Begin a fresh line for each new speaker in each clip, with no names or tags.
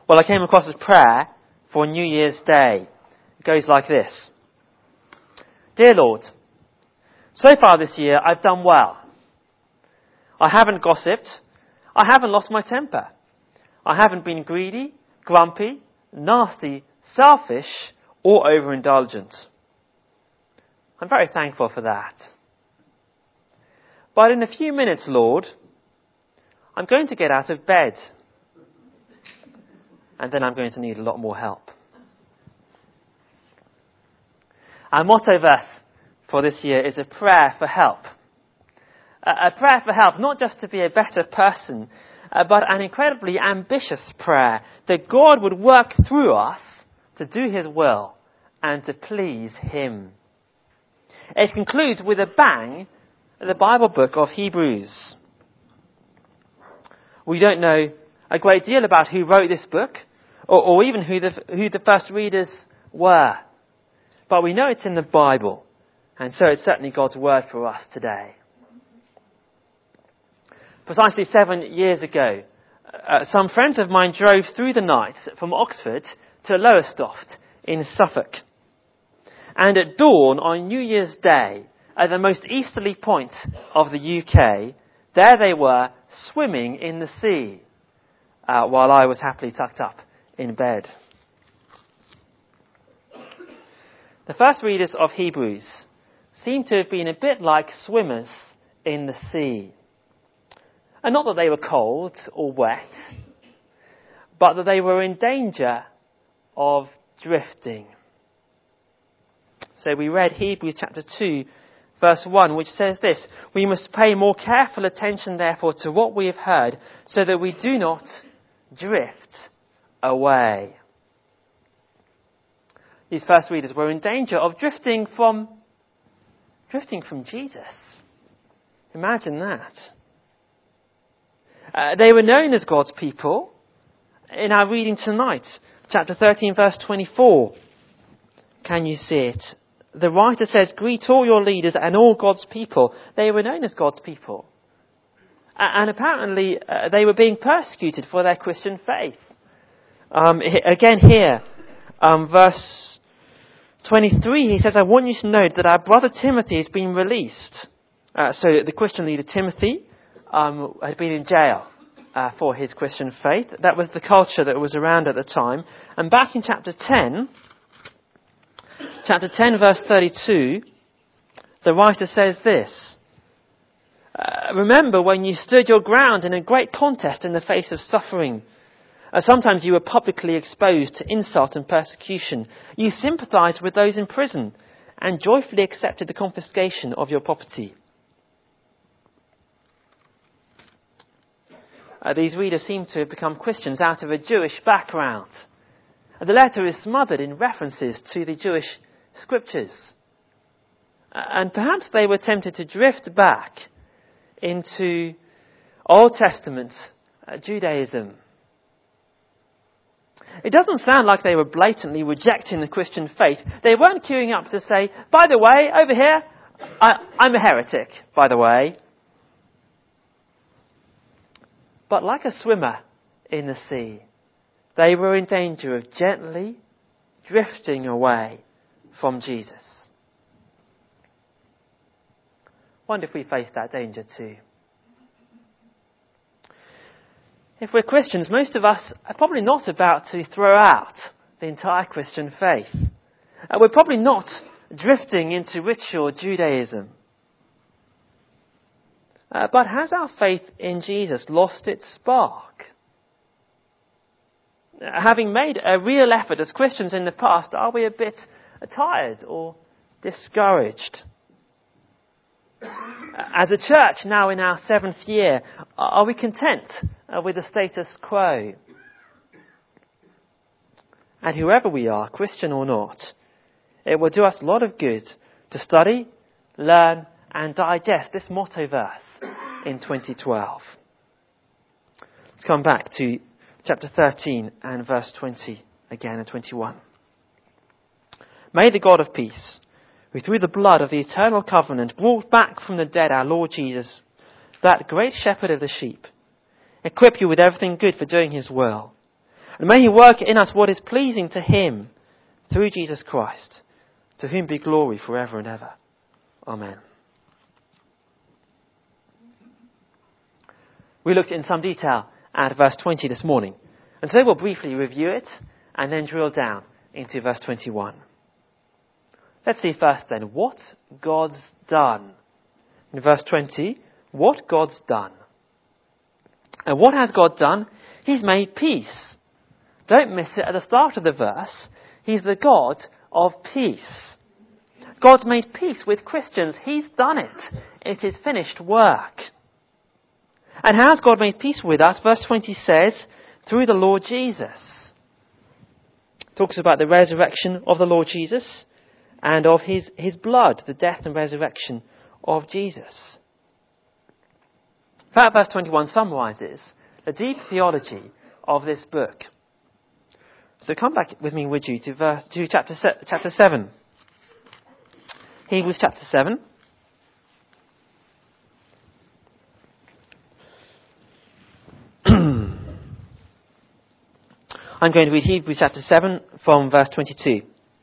Well, I came across a prayer for New Year's Day. It goes like this. Dear Lord, so far this year I've done well. I haven't gossiped. I haven't lost my temper. I haven't been greedy, grumpy, nasty, selfish, or overindulgent. I'm very thankful for that. But in a few minutes, Lord, I'm going to get out of bed. And then I'm going to need a lot more help. Our motto verse for this year is a prayer for help. A prayer for help, not just to be a better person, but an incredibly ambitious prayer that God would work through us to do His will and to please Him. It concludes with a bang the Bible book of Hebrews. We don't know a great deal about who wrote this book, or even who the first readers were. But we know it's in the Bible, and so it's certainly God's word for us today. Precisely 7 years ago, some friends of mine drove through the night from Oxford to Lowestoft in Suffolk. And at dawn on New Year's Day, at the most easterly point of the UK, there they were swimming in the sea, while I was happily tucked up in bed. The first readers of Hebrews seem to have been a bit like swimmers in the sea. And not that they were cold or wet, but that they were in danger of drifting. So we read Hebrews chapter 2, verse 1, which says this: "We must pay more careful attention, therefore, to what we have heard, so that we do not drift away." These first readers were in danger of drifting from Jesus. Imagine that. They were known as God's people. In our reading tonight, chapter 13, verse 24, can you see it? The writer says, "Greet all your leaders and all God's people." They were known as God's people. And apparently they were being persecuted for their Christian faith. Again here, verse 23, he says, "I want you to know that our brother Timothy has been released." So the Christian leader Timothy had been in jail for his Christian faith. That was the culture that was around at the time. And back in chapter 10 verse 32, the writer says this: "Remember when you stood your ground in a great contest in the face of suffering. Sometimes you were publicly exposed to insult and persecution. You sympathized with those in prison and joyfully accepted the confiscation of your property." These readers seem to have become Christians out of a Jewish background. The letter is smothered in references to the Jewish scriptures. And perhaps they were tempted to drift back into Old Testament Judaism. It doesn't sound like they were blatantly rejecting the Christian faith. They weren't queuing up to say, "By the way, over here, I'm a heretic, by the way." But like a swimmer in the sea, they were in danger of gently drifting away from Jesus. Wonder if we face that danger too. If we're Christians, most of us are probably not about to throw out the entire Christian faith. We're probably not drifting into ritual Judaism. But has our faith in Jesus lost its spark? Having made a real effort as Christians in the past, are we a bit tired or discouraged? As a church now in our 7th year, are we content with the status quo? And whoever we are, Christian or not, it will do us a lot of good to study, learn and digest this motto verse in 2012. Let's come back to chapter 13 and verse 20 again and 21. "May the God of peace, who through the blood of the eternal covenant brought back from the dead our Lord Jesus, that great shepherd of the sheep, equip you with everything good for doing His will. And may he work in us what is pleasing to him through Jesus Christ, to whom be glory forever and ever. Amen. We looked in some detail at verse 20 this morning, and so we'll briefly review it and then drill down into verse 21. Let's see first then what God's done. In verse 20, what God's done. And what has God done? He's made peace. Don't miss it at the start of the verse. He's the God of peace. God's made peace with Christians. He's done it. It is finished work. And how has God made peace with us? Verse 20 says, through the Lord Jesus. It talks about the resurrection of the Lord Jesus and of his blood, the death and resurrection of Jesus. In fact, verse 21 summarizes the deep theology of this book. So come back with me, would you, to chapter 7. Hebrews chapter 7. I'm going to read Hebrews chapter 7 from verse 22.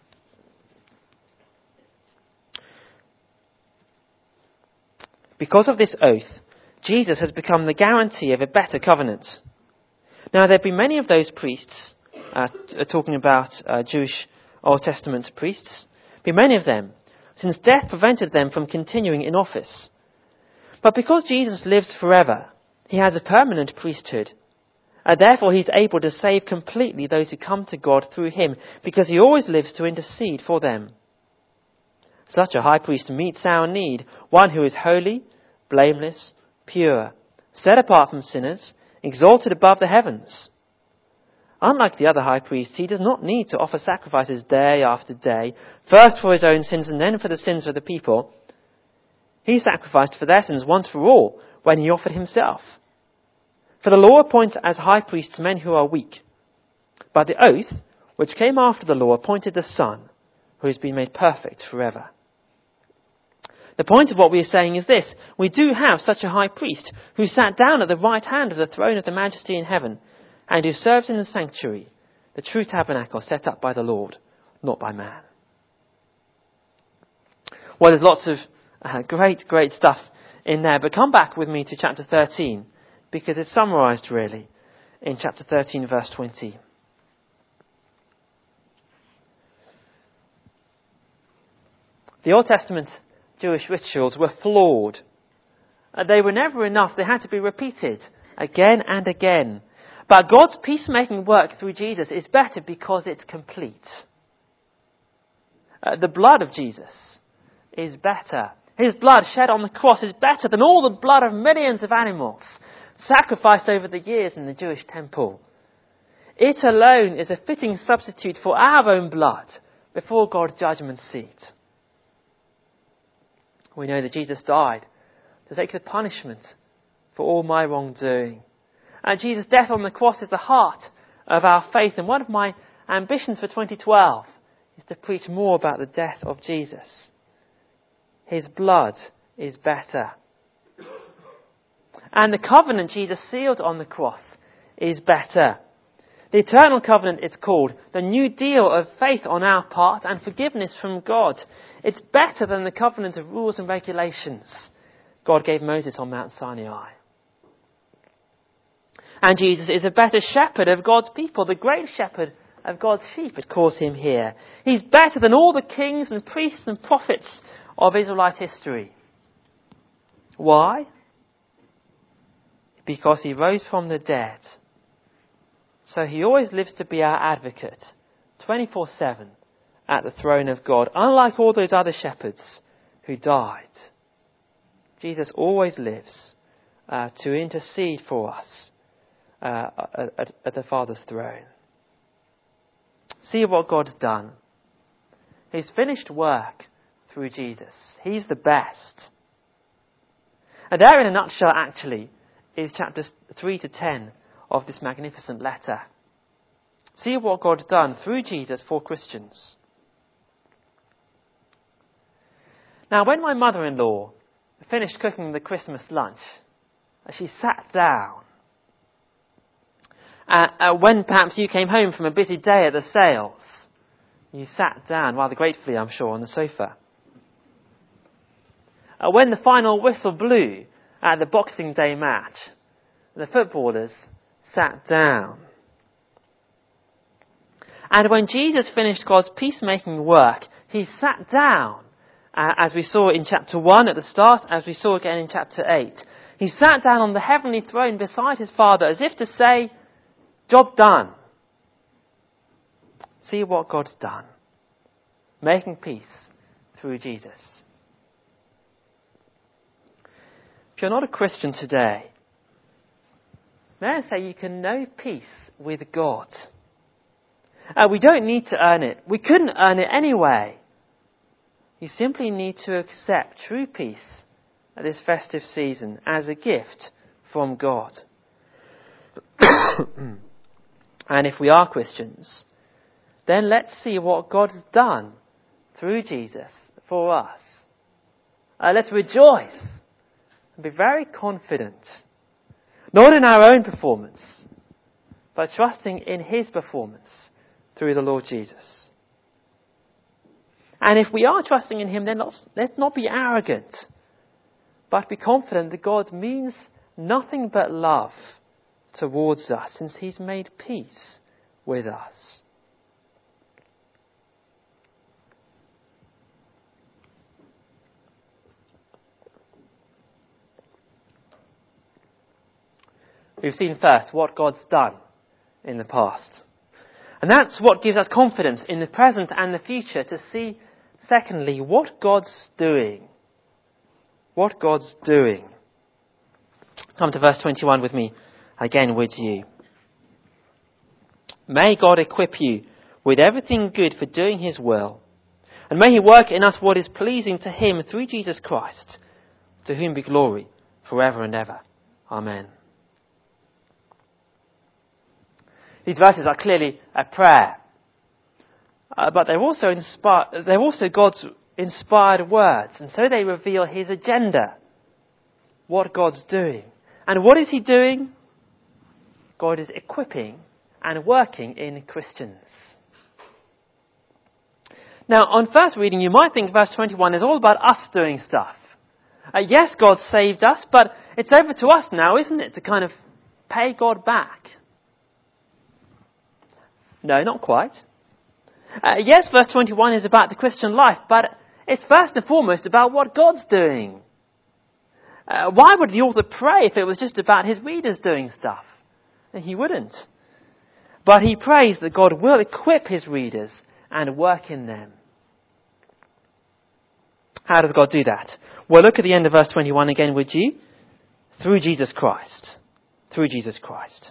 Because of this oath, Jesus has become the guarantee of a better covenant. Now there have been many of those priests, talking about Jewish Old Testament priests, been many of them, since death prevented them from continuing in office. But because Jesus lives forever, he has a permanent priesthood. Therefore he is able to save completely those who come to God through him, because he always lives to intercede for them. Such a high priest meets our need, one who is holy, blameless, pure, set apart from sinners, exalted above the heavens. Unlike the other high priests, he does not need to offer sacrifices day after day, first for his own sins and then for the sins of the people. He sacrificed for their sins once for all when he offered himself. For the law appoints as high priests men who are weak. But the oath, which came after the law, appointed the Son, who has been made perfect forever. The point of what we are saying is this: we do have such a high priest who sat down at the right hand of the throne of the Majesty in heaven, and who serves in the sanctuary, the true tabernacle set up by the Lord, not by man. Well, there's lots of great stuff in there, but come back with me to chapter 13, because it's summarised really in chapter 13 verse 20. The Old Testament Jewish rituals were flawed. They were never enough. They had to be repeated again and again. But God's peacemaking work through Jesus is better because it's complete. The blood of Jesus is better. His blood shed on the cross is better than all the blood of millions of animals sacrificed over the years in the Jewish temple. It alone is a fitting substitute for our own blood before God's judgment seat. We know that Jesus died to take the punishment for all my wrongdoing. And Jesus' death on the cross is the heart of our faith. And one of my ambitions for 2012 is to preach more about the death of Jesus. His blood is better. And the covenant Jesus sealed on the cross is better. The eternal covenant, it's called, the new deal of faith on our part and forgiveness from God. It's better than the covenant of rules and regulations God gave Moses on Mount Sinai. And Jesus is a better shepherd of God's people, the great shepherd of God's sheep, it calls him here. He's better than all the kings and priests and prophets of Israelite history. Why? Because he rose from the dead. So he always lives to be our advocate, 24/7, at the throne of God, unlike all those other shepherds who died. Jesus always lives to intercede for us at the Father's throne. See what God's done. His finished work through Jesus. He's the best. And there in a nutshell, actually, is chapters 3 to 10 of this magnificent letter. See what God's done through Jesus for Christians. Now, when my mother-in-law finished cooking the Christmas lunch, she sat down When perhaps you came home from a busy day at the sales, you sat down, rather gratefully I'm sure, on the sofa. When the final whistle blew at the Boxing Day match, the footballers sat down. And when Jesus finished God's peacemaking work, he sat down, as we saw in chapter 1 at the start, as we saw again in chapter 8. He sat down on the heavenly throne beside his Father as if to say, job done. See what God's done. Making peace through Jesus. If you're not a Christian today, may I say you can know peace with God. We don't need to earn it. We couldn't earn it anyway. You simply need to accept true peace at this festive season as a gift from God. And if we are Christians, then let's see what God's done through Jesus for us. Let's rejoice and be very confident, not in our own performance, but trusting in his performance through the Lord Jesus. And if we are trusting in him, then let's not be arrogant, but be confident that God means nothing but love towards us, since he's made peace with us. We've seen first what God's done in the past. And that's what gives us confidence in the present and the future to see, secondly, what God's doing. What God's doing. Come to verse 21 with me again, would you? May God equip you with everything good for doing his will, and may he work in us what is pleasing to him through Jesus Christ, to whom be glory forever and ever. Amen. These verses are clearly a prayer, but they're also God's inspired words, and so they reveal his agenda, what God's doing. And what is he doing? God is equipping and working in Christians. Now, on first reading, you might think verse 21 is all about us doing stuff. Yes, God saved us, but it's over to us now, isn't it, to kind of pay God back? No, not quite. Yes, verse 21 is about the Christian life, but it's first and foremost about what God's doing. Why would the author pray if it was just about his readers doing stuff? He wouldn't. But he prays that God will equip his readers and work in them. How does God do that? Well, look at the end of verse 21 again, would you? Through Jesus Christ. Through Jesus Christ.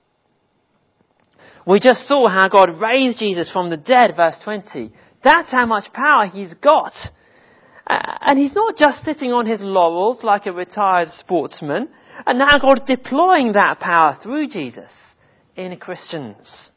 We just saw how God raised Jesus from the dead, verse 20. That's how much power he's got. And he's not just sitting on his laurels like a retired sportsman. And now God's deploying that power through Jesus in Christians.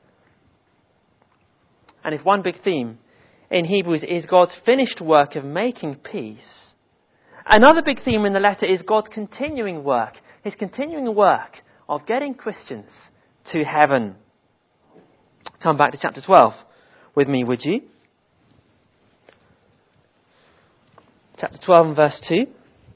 And if one big theme in Hebrews is God's finished work of making peace, another big theme in the letter is God's continuing work, his continuing work of getting Christians to heaven. Come back to chapter 12 with me, would you? Chapter 12 and verse 2.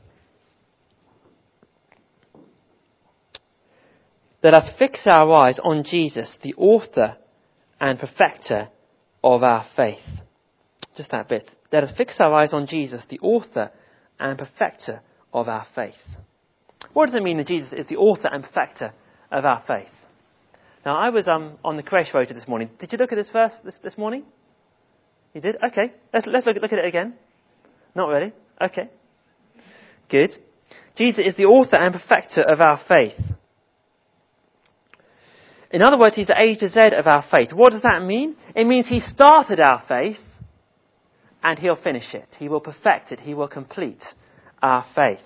Let us fix our eyes on Jesus, the author and perfecter of our faith. Just that bit. Let us fix our eyes on Jesus, the author and perfecter of our faith. What does it mean that Jesus is the author and perfecter of our faith? Now, I was on the creche rota this morning. Did you look at this verse this morning? You did? Okay. Let's look at it again. Not really? Okay. Good. Jesus is the author and perfecter of our faith. In other words, he's the A to Z of our faith. What does that mean? It means he started our faith and he'll finish it. He will perfect it. He will complete our faith.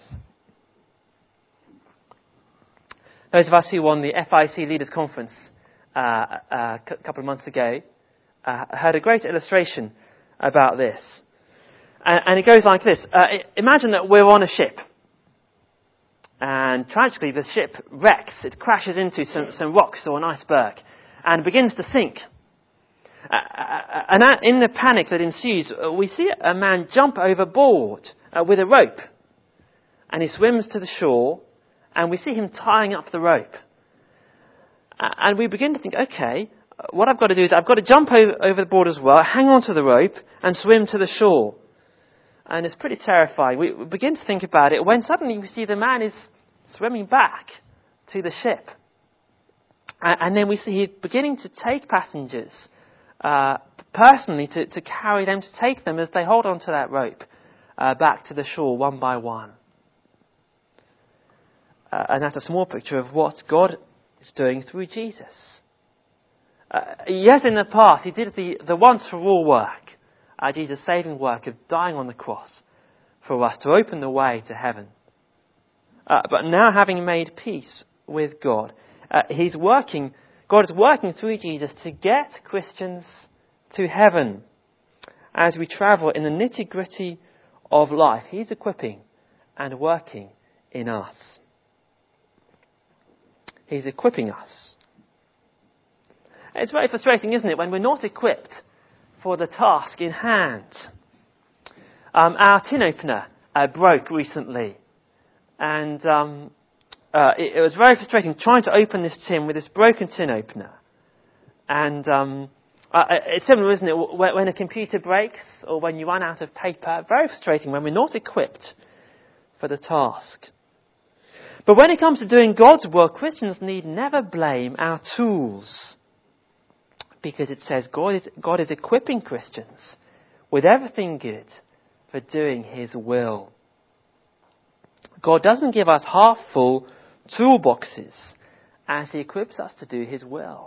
Those of us who were on the FIC Leaders Conference a couple of months ago heard a great illustration about this. And it goes like this. Imagine that we're on a ship. And tragically, the ship wrecks. It crashes into some rocks or an iceberg and begins to sink. And in the panic that ensues, we see a man jump overboard with a rope. And he swims to the shore, and we see him tying up the rope. And we begin to think, okay, what I've got to do is I've got to jump over the board as well, hang on to the rope, and swim to the shore. And it's pretty terrifying. We begin to think about it when suddenly we see the man is swimming back to the ship. And then we see he's beginning to take passengers personally to carry them, to take them as they hold onto that rope back to the shore one by one. And that's a small picture of what God is doing through Jesus. Yes, in the past, he did the once-for-all work, Jesus' saving work of dying on the cross for us to open the way to heaven. But now, having made peace with God, God is working through Jesus to get Christians to heaven. As we travel in the nitty-gritty of life, he's equipping and working in us. He's equipping us. It's very frustrating, isn't it, when we're not equipped for the task in hand. Our tin opener broke recently, and it was very frustrating trying to open this tin with this broken tin opener. And it's similar, isn't it, when a computer breaks or when you run out of paper. Very frustrating when we're not equipped for the task. But when it comes to doing God's work, Christians need never blame our tools, because it says God is equipping Christians with everything good for doing his will. God doesn't give us half-full toolboxes as he equips us to do his will.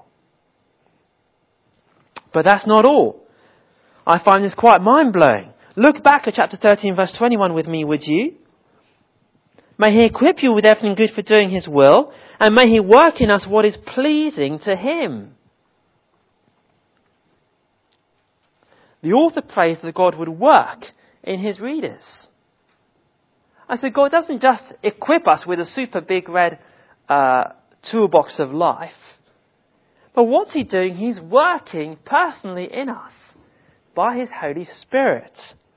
But that's not all. I find this quite mind-blowing. Look back at chapter 13, verse 21 with me, would you? May he equip you with everything good for doing his will, and may he work in us what is pleasing to him. The author prays that God would work in his readers. I said, God doesn't just equip us with a super big red toolbox of life. But what's he doing? He's working personally in us by his Holy Spirit.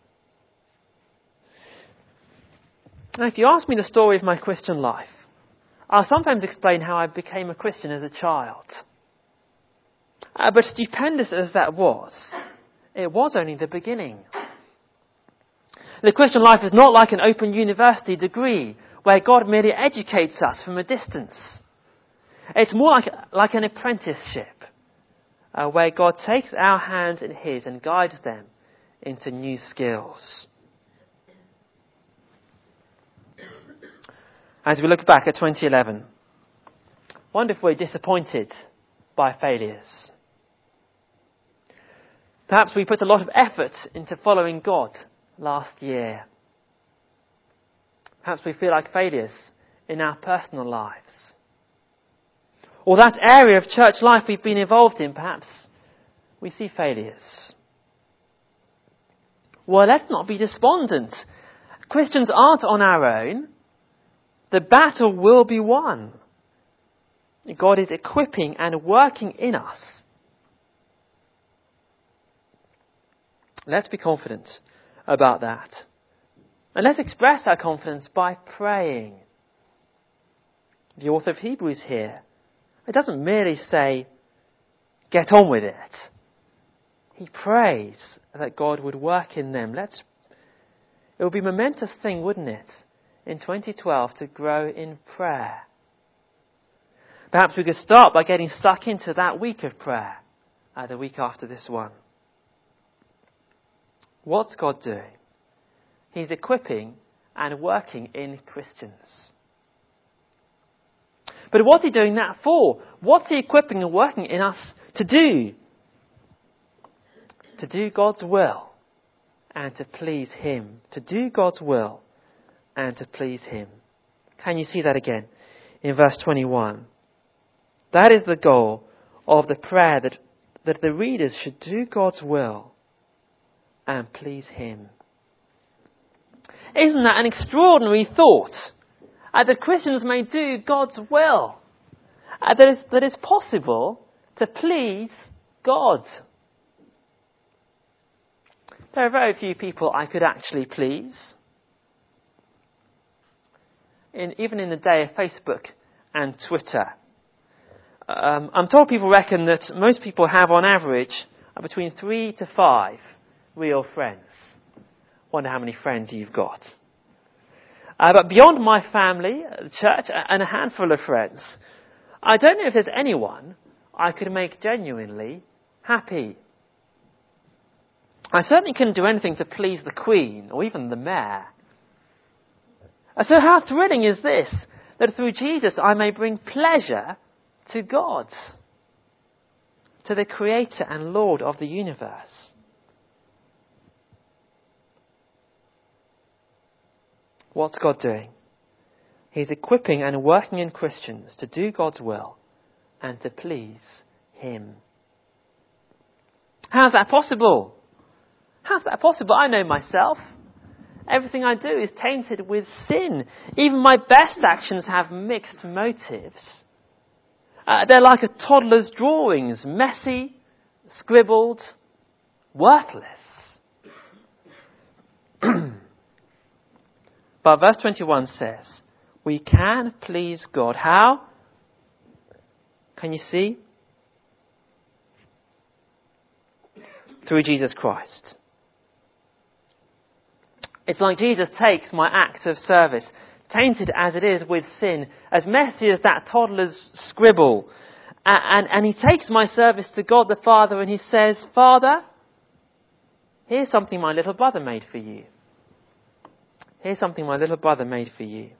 Now, if you ask me the story of my Christian life, I'll sometimes explain how I became a Christian as a child. But stupendous as that was, it was only the beginning. The Christian life is not like an open university degree where God merely educates us from a distance. It's more like an apprenticeship where God takes our hands in his and guides them into new skills. As we look back at 2011, wonder if we're disappointed by failures. Perhaps we put a lot of effort into following God last year. Perhaps we feel like failures in our personal lives. Or that area of church life we've been involved in, perhaps we see failures. Well, let's not be despondent. Christians aren't on our own. The battle will be won. God is equipping and working in us. Let's be confident about that. And let's express our confidence by praying. The author of Hebrews here, it doesn't merely say, get on with it. He prays that God would work in them. It would be a momentous thing, wouldn't it, in 2012 to grow in prayer. Perhaps we could start by getting stuck into that week of prayer, the week after this one. What's God doing? He's equipping and working in Christians. But what's he doing that for? What's he equipping and working in us to do? To do God's will and to please him. To do God's will and to please him. Can you see that again in verse 21? That is the goal of the prayer, that the readers should do God's will and please him. Isn't that an extraordinary thought? that Christians may do God's will, that it's possible to please God. There are very few people I could actually please. Even in the day of Facebook and Twitter, I'm told people reckon that most people have on average between 3 to 5 real friends. Wonder how many friends you've got. But beyond my family, the church, and a handful of friends, I don't know if there's anyone I could make genuinely happy. I certainly couldn't do anything to please the Queen or even the Mayor. So how thrilling is this, that through Jesus I may bring pleasure to God, to the Creator and Lord of the universe. What's God doing? He's equipping and working in Christians to do God's will and to please Him. How's that possible? How's that possible? I know myself. Everything I do is tainted with sin. Even my best actions have mixed motives. They're like a toddler's drawings, messy, scribbled, worthless. But verse 21 says, we can please God. How? Can you see? Through Jesus Christ. It's like Jesus takes my act of service, tainted as it is with sin, as messy as that toddler's scribble, and He takes my service to God the Father and He says, Father, here's something my little brother made for you. Here's something my little brother made for you.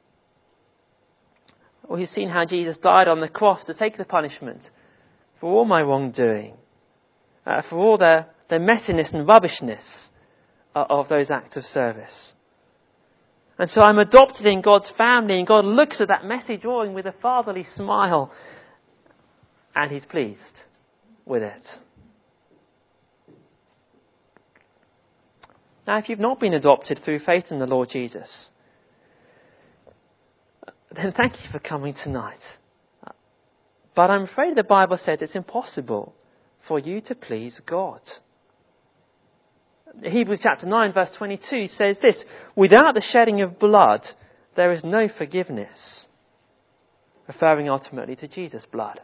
Or you've seen how Jesus died on the cross to take the punishment for all my wrongdoing, for all the messiness and rubbishness of those acts of service. And so I'm adopted in God's family, and God looks at that messy drawing with a fatherly smile, and He's pleased with it. Now, if you've not been adopted through faith in the Lord Jesus, then thank you for coming tonight. But I'm afraid the Bible says it's impossible for you to please God. Hebrews chapter 9 verse 22 says this, without the shedding of blood, there is no forgiveness. Referring ultimately to Jesus' blood.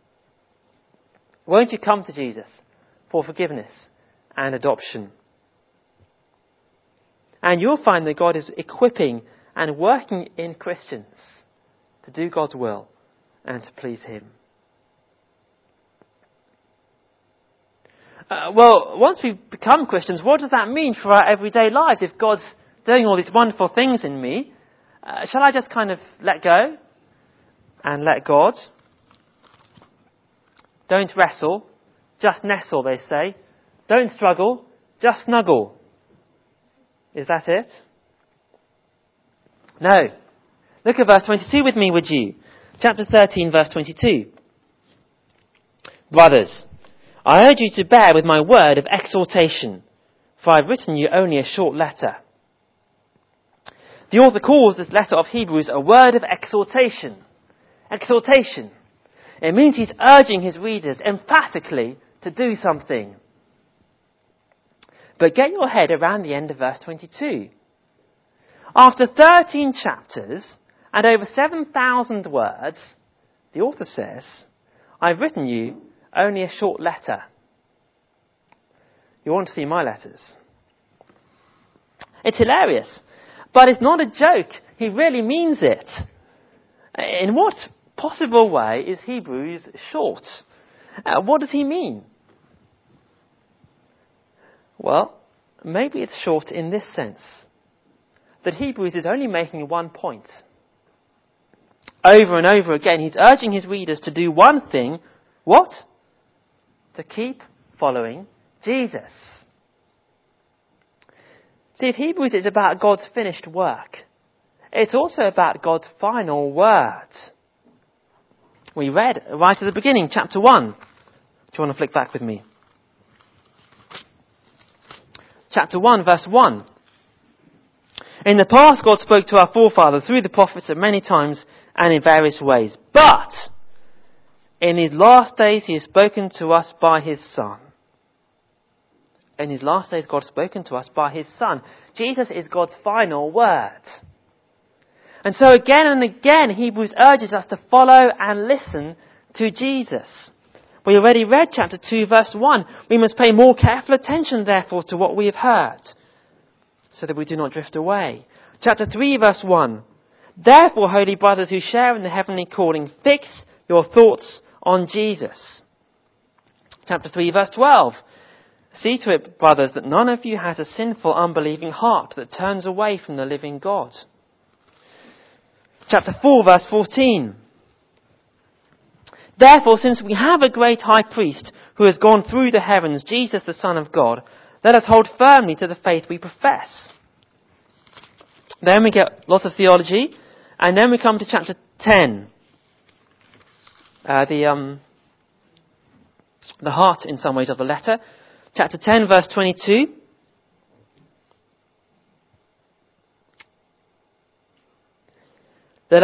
Won't you come to Jesus for forgiveness and adoption? And you'll find that God is equipping and working in Christians to do God's will and to please Him. Well, once we've become Christians, what does that mean for our everyday lives? If God's doing all these wonderful things in me, shall I just kind of let go and let God? Don't wrestle, just nestle, they say. Don't struggle, just snuggle. Is that it? No. Look at verse 22 with me, would you? Chapter 13, verse 22. Brothers, I urge you to bear with my word of exhortation, for I have written you only a short letter. The author calls this letter of Hebrews a word of exhortation. Exhortation. It means he's urging his readers emphatically to do something. But get your head around the end of verse 22. After 13 chapters and over 7,000 words, the author says, I've written you only a short letter. You want to see my letters? It's hilarious, but it's not a joke. He really means it. In what possible way is Hebrews short? What does he mean? Well, maybe it's short in this sense, that Hebrews is only making one point. Over and over again, he's urging his readers to do one thing. What? To keep following Jesus. See, if Hebrews is about God's finished work, it's also about God's final word. We read right at the beginning, chapter 1. Do you want to flick back with me? Chapter 1, verse 1. In the past, God spoke to our forefathers through the prophets at many times and in various ways. But in His last days, He has spoken to us by His Son. In His last days, God has spoken to us by His Son. Jesus is God's final word. And so again and again, Hebrews urges us to follow and listen to Jesus. We already read chapter 2, verse 1. We must pay more careful attention, therefore, to what we have heard, so that we do not drift away. Chapter 3, verse 1. Therefore, holy brothers who share in the heavenly calling, fix your thoughts on Jesus. Chapter 3, verse 12. See to it, brothers, that none of you has a sinful, unbelieving heart that turns away from the living God. Chapter 4, verse 14. Therefore, since we have a great high priest who has gone through the heavens, Jesus the Son of God, let us hold firmly to the faith we profess. Then we get lots of theology, and then we come to chapter 10. The heart, in some ways, of the letter. Chapter 10, verse 22. Let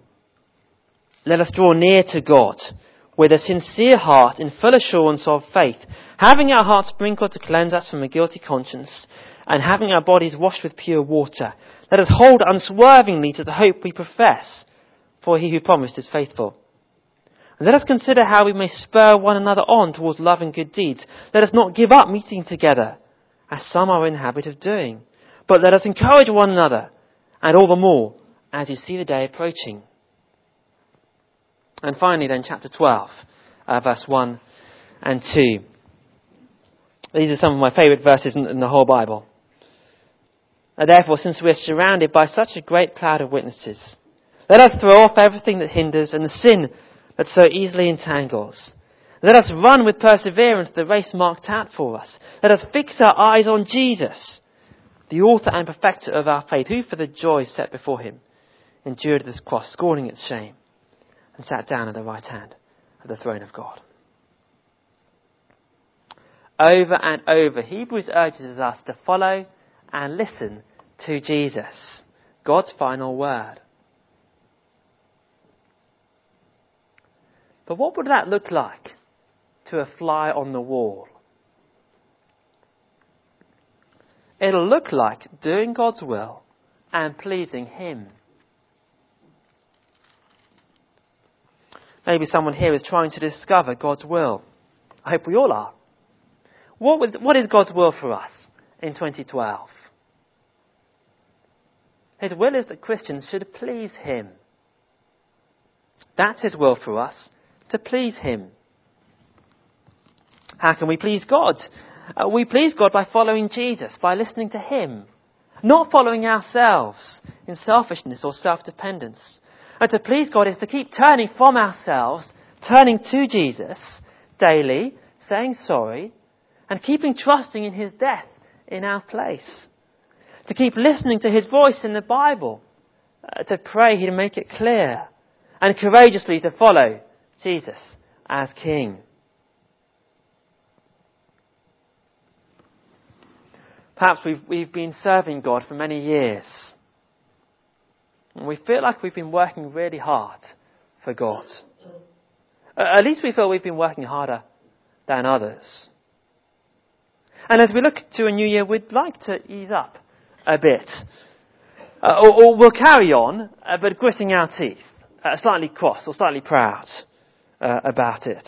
us draw near to God with a sincere heart in full assurance of faith, having our hearts sprinkled to cleanse us from a guilty conscience, and having our bodies washed with pure water. Let us hold unswervingly to the hope we profess, for He who promised is faithful. And let us consider how we may spur one another on towards love and good deeds. Let us not give up meeting together, as some are in the habit of doing, but let us encourage one another, and all the more as you see the day approaching. And finally then, chapter 12, verse 1 and 2. These are some of my favourite verses in the whole Bible. Therefore, since we are surrounded by such a great cloud of witnesses, let us throw off everything that hinders and the sin that so easily entangles. Let us run with perseverance the race marked out for us. Let us fix our eyes on Jesus, the author and perfecter of our faith, who for the joy set before Him endured this cross, scorning its shame, and sat down at the right hand of the throne of God. Over and over, Hebrews urges us to follow and listen to Jesus, God's final word. But what would that look like to a fly on the wall? It'll look like doing God's will and pleasing Him. Maybe someone here is trying to discover God's will. I hope we all are. What is God's will for us in 2012? His will is that Christians should please Him. That's His will for us, to please Him. How can we please God? We please God by following Jesus, by listening to Him, not following ourselves in selfishness or self-dependence. And to please God is to keep turning from ourselves, turning to Jesus daily, saying sorry, and keeping trusting in His death in our place. To keep listening to His voice in the Bible, to pray He'd make it clear, and courageously to follow Jesus as King. Perhaps we've been serving God for many years, and we feel like we've been working really hard for God. At least we feel we've been working harder than others. And as we look to a new year, we'd like to ease up a bit. Or we'll carry on, but gritting our teeth, slightly cross or slightly proud about it.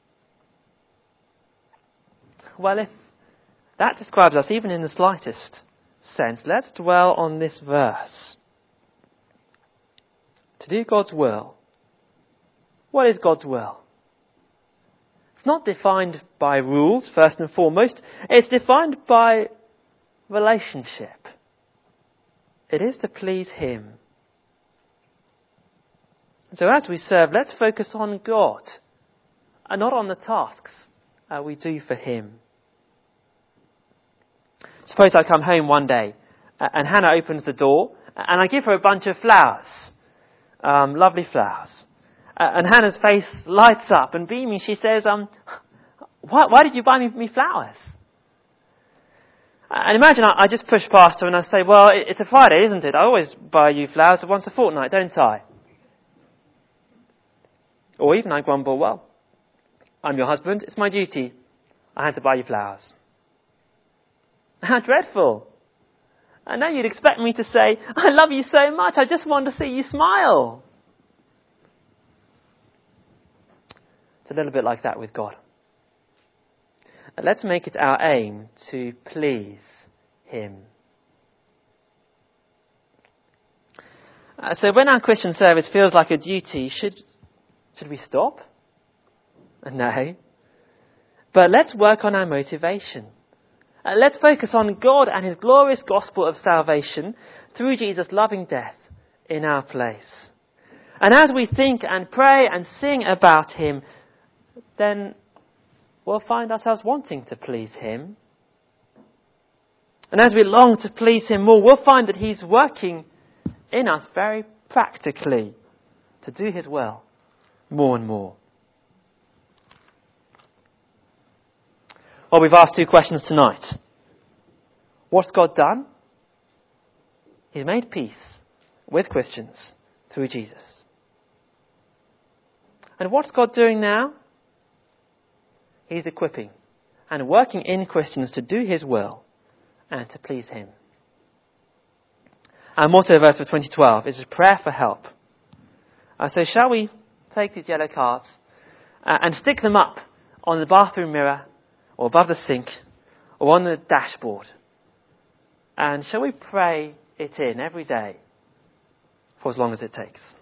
Well, if that describes us even in the slightest sense, let's dwell on this verse. To do God's will. What is God's will? It's not defined by rules, first and foremost. It's defined by relationship. It is to please Him. So as we serve, let's focus on God and not on the tasks we do for Him. Suppose I come home one day and Hannah opens the door and I give her a bunch of flowers. Lovely flowers. And Hannah's face lights up and beaming, she says, why did you buy me flowers? And imagine I just push past her and I say, well, it's a Friday, isn't it? I always buy you flowers once a fortnight, don't I? Or even I grumble, well, I'm your husband, it's my duty. I had to buy you flowers. How dreadful. I know you'd expect me to say, I love you so much, I just want to see you smile. It's a little bit like that with God. Let's make it our aim to please Him. So when our Christian service feels like a duty, should we stop? No. But let's work on our motivation. Let's focus on God and His glorious gospel of salvation through Jesus' loving death in our place. And as we think and pray and sing about Him, then we'll find ourselves wanting to please Him. And as we long to please Him more, we'll find that He's working in us very practically to do His will more and more. Well, we've asked two questions tonight. What's God done? He's made peace with Christians through Jesus. And what's God doing now? He's equipping and working in Christians to do His will and to please Him. Our motto verse for 2012 is a prayer for help. So shall we take these yellow cards and stick them up on the bathroom mirror or above the sink or on the dashboard? And shall we pray it in every day for as long as it takes?